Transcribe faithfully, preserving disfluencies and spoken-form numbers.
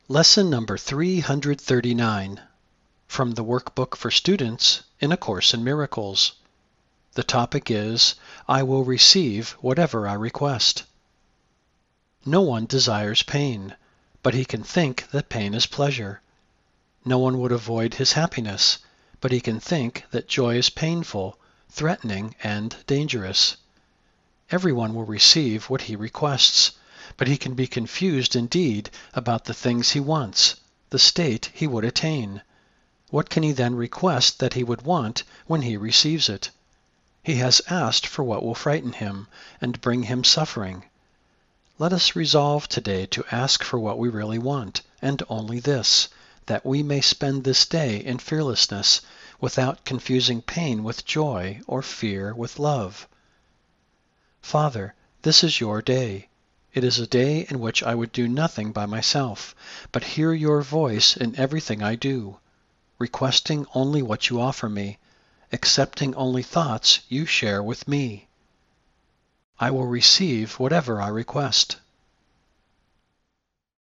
Lesson number three hundred thirty-nine from the Workbook for Students in A Course in Miracles. The topic is, I will receive whatever I request. No one desires pain, but he can think that pain is pleasure. No one would avoid his happiness, but he can think that joy is painful, threatening, and dangerous. Everyone will receive what he requests, but he can be confused indeed about the things he wants, the state he would attain. What can he then request that he would want when he receives it? He has asked for what will frighten him and bring him suffering. Let us resolve today to ask for what we really want, and only this, that we may spend this day in fearlessness, without confusing pain with joy or fear with love. Father, this is your day. It is a day in which I would do nothing by myself, but hear your voice in everything I do, requesting only what you offer me, accepting only thoughts you share with me. I will receive whatever I request.